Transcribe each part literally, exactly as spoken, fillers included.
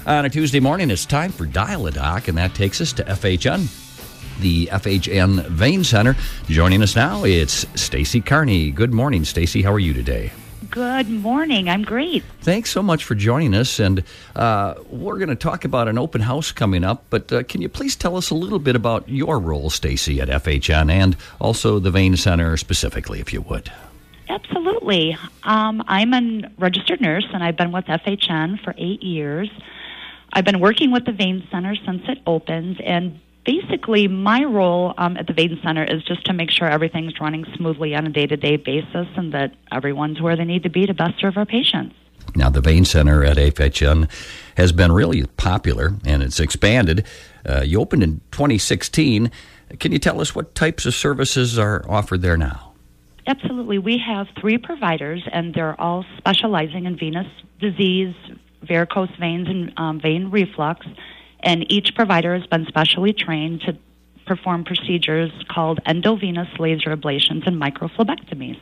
On a Tuesday morning, it's time for Dial-A-Doc, and that takes us to F H N, the F H N Vein Center. Joining us now, it's Stacy Carney. Good morning, Stacy. How are you today? Good morning. I'm great. Thanks so much for joining us, and uh, we're going to talk about an open house coming up, but uh, can you please tell us a little bit about your role, Stacy, at F H N, and also the Vein Center specifically, if you would? Absolutely. Um, I'm a registered nurse, and I've been with F H N for eight years. I've been working with the Vein Center since it opened, and basically my role um, at the Vein Center is just to make sure everything's running smoothly on a day-to-day basis and that everyone's where they need to be to best serve our patients. Now, the Vein Center at F H N has been really popular, and it's expanded. Uh, you opened in twenty sixteen. Can you tell us what types of services are offered there now? Absolutely. We have three providers, and they're all specializing in venous disease, varicose veins, and um, vein reflux. And each provider has been specially trained to perform procedures called endovenous laser ablations and microphlebectomies.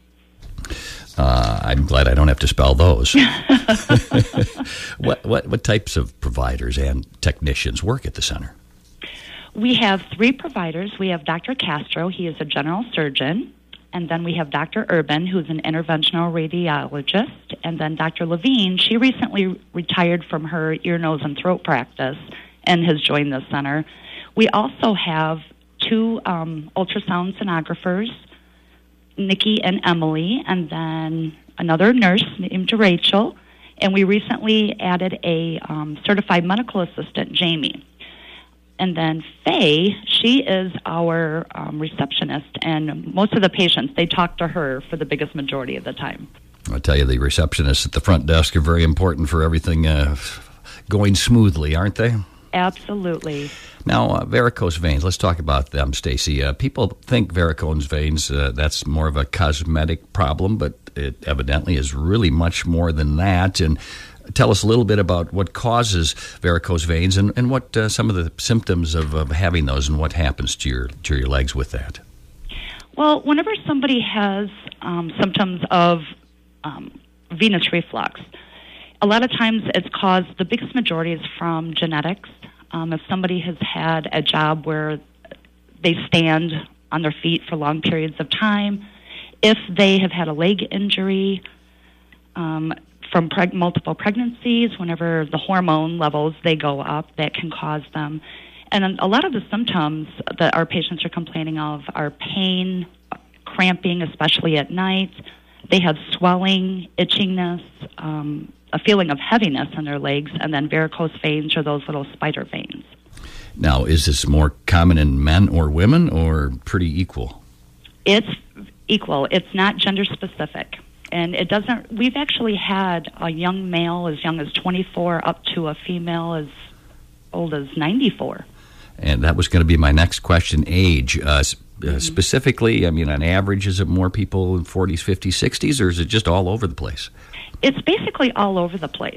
Uh, I'm glad I don't have to spell those. what, what what types of providers and technicians work at the center? We have three providers. We have Doctor Castro. He is a general surgeon. And then we have Doctor Urban, who's an interventional radiologist. And then Doctor Levine, she recently retired from her ear, nose, and throat practice and has joined the center. We also have two um, ultrasound sonographers, Nikki and Emily, and then another nurse named Rachel. And we recently added a um, certified medical assistant, Jamie. And then Faye, she is our um, receptionist, and most of the patients, they talk to her for the biggest majority of the time. I'll tell you, the receptionists at the front desk are very important for everything uh, going smoothly, aren't they? Absolutely. Now, uh, varicose veins, let's talk about them, Stacy. Uh, people think varicose veins, uh, that's more of a cosmetic problem, but it evidently is really much more than that. And tell us a little bit about what causes varicose veins and, and what uh, some of the symptoms of, of having those and what happens to your to your legs with that. Well, whenever somebody has um, symptoms of um, venous reflux, a lot of times it's caused, the biggest majority is from genetics. Um, if somebody has had a job where they stand on their feet for long periods of time, if they have had a leg injury, um, from preg- multiple pregnancies, whenever the hormone levels, they go up, that can cause them. And a lot of the symptoms that our patients are complaining of are pain, cramping, especially at night. They have swelling, itchiness, um, a feeling of heaviness in their legs, and then varicose veins are those little spider veins. Now, is this more common in men or women, or pretty equal? It's equal. It's not gender specific. And it doesn't, we've actually had a young male as young as twenty-four up to a female as old as ninety-four. And that was going to be my next question, age. Uh, mm-hmm. uh, specifically, I mean, on average, is it more people in forties, fifties, sixties, or is it just all over the place? It's basically all over the place.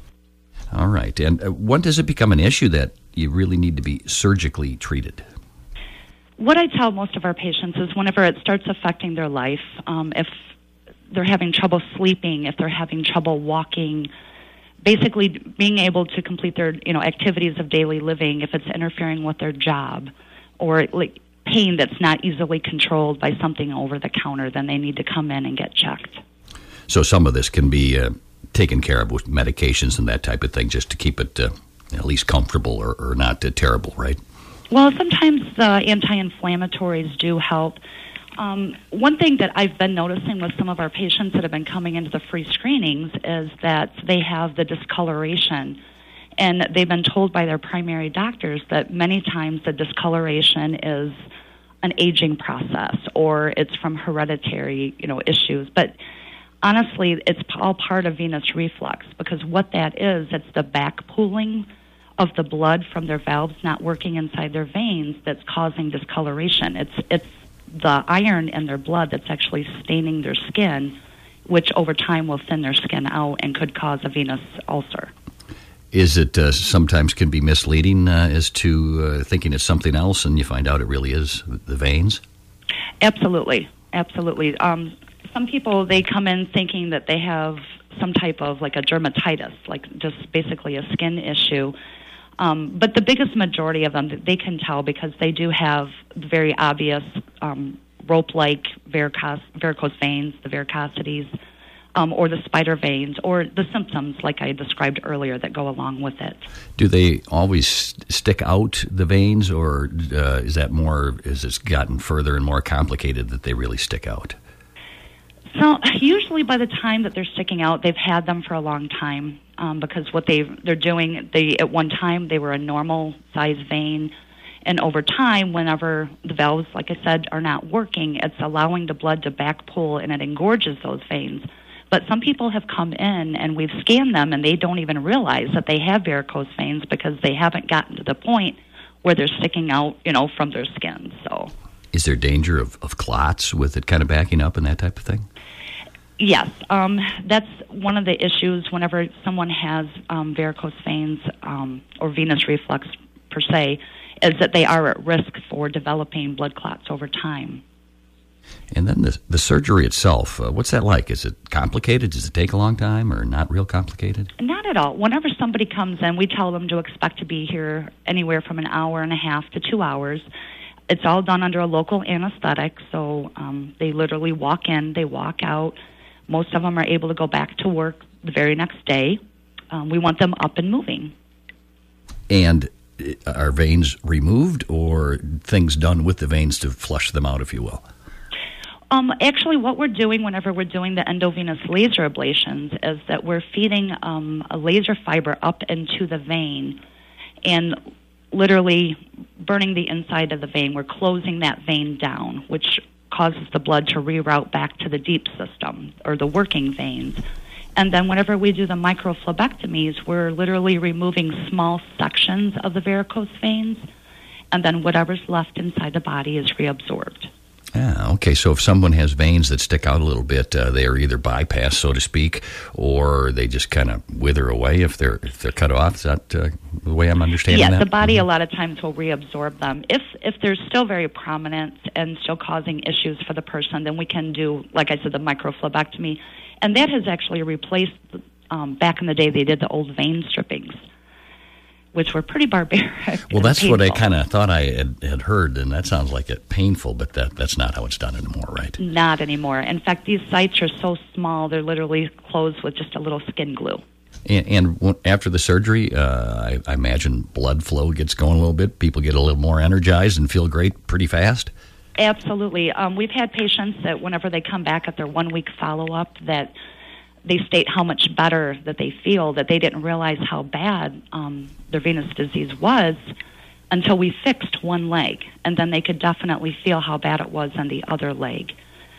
All right. And uh, when does it become an issue that you really need to be surgically treated? What I tell most of our patients is whenever it starts affecting their life, um, if they're having trouble sleeping, if they're having trouble walking, basically being able to complete their, you know, activities of daily living, if it's interfering with their job, or like pain that's not easily controlled by something over the counter, then they need to come in and get checked. So some of this can be uh, taken care of with medications and that type of thing, just to keep it uh, at least comfortable or, or not uh, terrible, right? Well, sometimes the anti-inflammatories do help. Um, one thing that I've been noticing with some of our patients that have been coming into the free screenings is that they have the discoloration, and they've been told by their primary doctors that many times the discoloration is an aging process or it's from hereditary, you know, issues. But honestly, it's all part of venous reflux, because what that is, it's the back pooling of the blood from their valves not working inside their veins that's causing discoloration. It's it's the iron in their blood that's actually staining their skin, which over time will thin their skin out and could cause a venous ulcer. Is it uh, sometimes can be misleading uh, as to uh, thinking it's something else and you find out it really is the veins? Absolutely. Absolutely. Um, some people, they come in thinking that they have some type of like a dermatitis, like just basically a skin issue. Um, but the biggest majority of them, they can tell because they do have very obvious um, rope-like varicose, varicose veins, the varicosities, um, or the spider veins, or the symptoms like I described earlier that go along with it. Do they always stick out, the veins, or uh, is that more, is it gotten further and more complicated that they really stick out? So usually by the time that they're sticking out, they've had them for a long time um, because what they they're doing, they at one time they were a normal size vein, and over time, whenever the valves, like I said, are not working, it's allowing the blood to back pull and it engorges those veins. But some people have come in and we've scanned them and they don't even realize that they have varicose veins because they haven't gotten to the point where they're sticking out, you know, from their skin. So, is there danger of, of clots with it kind of backing up and that type of thing? Yes, um, that's one of the issues whenever someone has um, varicose veins um, or venous reflux per se, is that they are at risk for developing blood clots over time. And then the, the surgery itself, uh, what's that like? Is it complicated? Does it take a long time or not real complicated? Not at all. Whenever somebody comes in, we tell them to expect to be here anywhere from an hour and a half to two hours. It's all done under a local anesthetic, so um, they literally walk in, they walk out. Most of them are able to go back to work the very next day. Um, we want them up and moving. And are veins removed or things done with the veins to flush them out, if you will? Um, actually, what we're doing whenever we're doing the endovenous laser ablations is that we're feeding um, a laser fiber up into the vein and literally burning the inside of the vein. We're closing that vein down, which causes the blood to reroute back to the deep system or the working veins. And then whenever we do the microphlebectomies, we're literally removing small sections of the varicose veins, and then whatever's left inside the body is reabsorbed. Yeah, okay, so if someone has veins that stick out a little bit, uh, they are either bypassed, so to speak, or they just kind of wither away if they're if they're cut off. Is that uh, the way I'm understanding yeah, that? Yeah, the body mm-hmm. a lot of times will reabsorb them. If if they're still very prominent and still causing issues for the person, then we can do, like I said, the microphlebectomy. And that has actually replaced, um, back in the day, they did the old vein strippings, which were pretty barbaric. Well, that's painful. what I kind of thought I had, had heard, and that sounds like it painful, but that, that's not how it's done anymore, right? Not anymore. In fact, these sites are so small, they're literally closed with just a little skin glue. And, and after the surgery, uh, I, I imagine blood flow gets going a little bit. People get a little more energized and feel great pretty fast? Absolutely. Um, we've had patients that whenever they come back at their one-week follow-up that they state how much better that they feel, that they didn't realize how bad um, their venous disease was until we fixed one leg, and then they could definitely feel how bad it was on the other leg.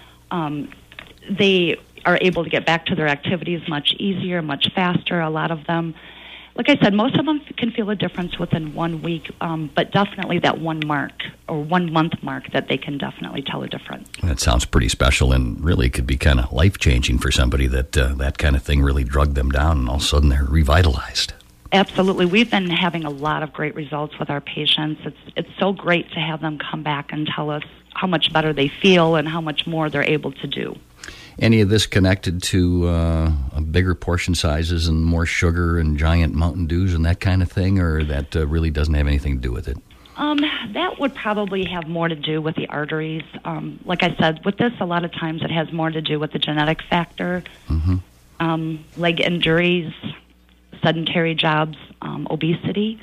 Um, they are able to get back to their activities much easier, much faster, a lot of them. Like I said, most of them can feel a difference within one week, um, but definitely that one mark or one month mark that they can definitely tell a difference. That sounds pretty special and really could be kind of life-changing for somebody that uh, that kind of thing really drugged them down and all of a sudden they're revitalized. Absolutely. We've been having a lot of great results with our patients. It's it's so great to have them come back and tell us how much better they feel and how much more they're able to do. Any of this connected to uh, bigger portion sizes and more sugar and giant Mountain Dews and that kind of thing, or that uh, really doesn't have anything to do with it? Um, that would probably have more to do with the arteries. Um, like I said, with this, a lot of times it has more to do with the genetic factor, mm-hmm. um, leg injuries, sedentary jobs, um, obesity.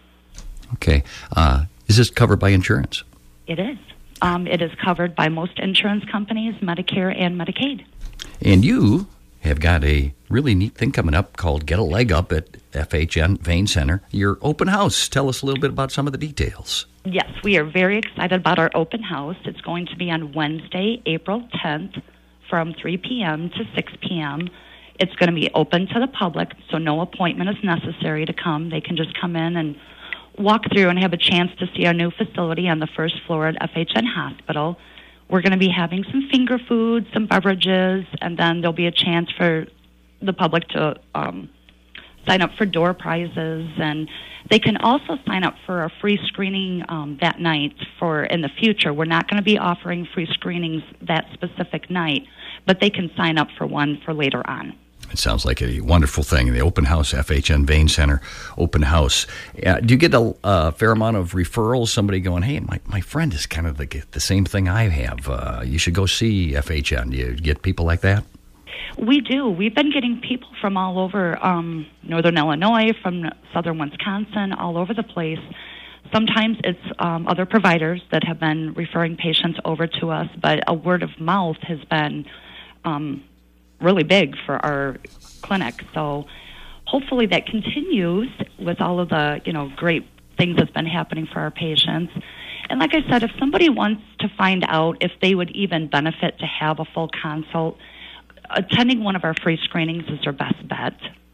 Okay. Uh, is this covered by insurance? It is. Um, it is covered by most insurance companies, Medicare and Medicaid. And you have got a really neat thing coming up called Get a Leg Up at F H N Vein Center, your open house. Tell us a little bit about some of the details. Yes, we are very excited about our open house. It's going to be on Wednesday, April tenth, from three p.m. to six p.m. It's going to be open to the public, so no appointment is necessary to come. They can just come in and walk through and have a chance to see our new facility on the first floor at F H N Hospital. We're going to be having some finger food, some beverages, and then there'll be a chance for the public to um, sign up for door prizes. And they can also sign up for a free screening um, that night for in the future. We're not going to be offering free screenings that specific night, but they can sign up for one for later on. It sounds like a wonderful thing. The open house, F H N Vein Center open house. Uh, do you get a, a fair amount of referrals? Somebody going, hey, my, my friend is kind of the, the same thing I have. Uh, you should go see F H N. Do you get people like that? We do. We've been getting people from all over um, northern Illinois, from southern Wisconsin, all over the place. Sometimes it's um, other providers that have been referring patients over to us, but a word of mouth has been um, really big for our clinic. So hopefully that continues with all of the, you know, great things that's been happening for our patients. And like I said, if somebody wants to find out if they would even benefit to have a full consult, attending one of our free screenings is their best bet.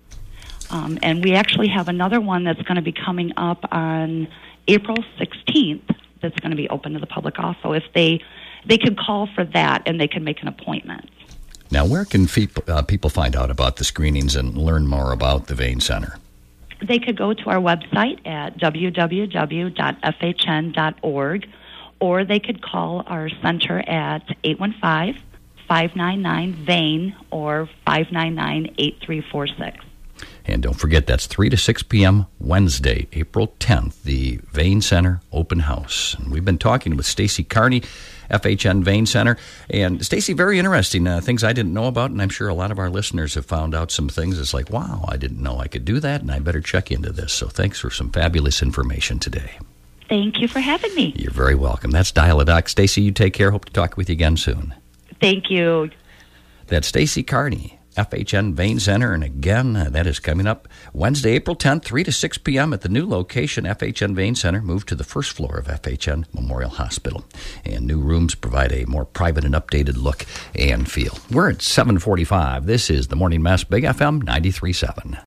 Um, and we actually have another one that's going to be coming up on April sixteenth that's going to be open to the public also. If they they could call for that and they can make an appointment. Now, where can people, uh, people find out about the screenings and learn more about the Vein Center? They could go to our website at w w w dot f h n dot org, or they could call our center at eight one five, five nine nine, V E I N or five nine nine, eight three four six. And don't forget, that's three to six p.m. Wednesday, April tenth, the Vein Center Open House. And we've been talking with Stacy Carney, F H N Vein Center. And Stacy, very interesting, uh, things I didn't know about, and I'm sure a lot of our listeners have found out some things. It's like, wow, I didn't know I could do that, and I better check into this. So thanks for some fabulous information today. Thank you for having me. You're very welcome. That's Dial-A-Doc. Stacy, you take care. Hope to talk with you again soon. Thank you. That's Stacy Carney, F H N Vein Center, and again, uh, that is coming up Wednesday, April tenth, three to six p.m. at the new location, F H N Vein Center, moved to the first floor of F H N Memorial Hospital. And new rooms provide a more private and updated look and feel. We're at seven forty-five. This is The Morning Mess, Big F M ninety-three point seven.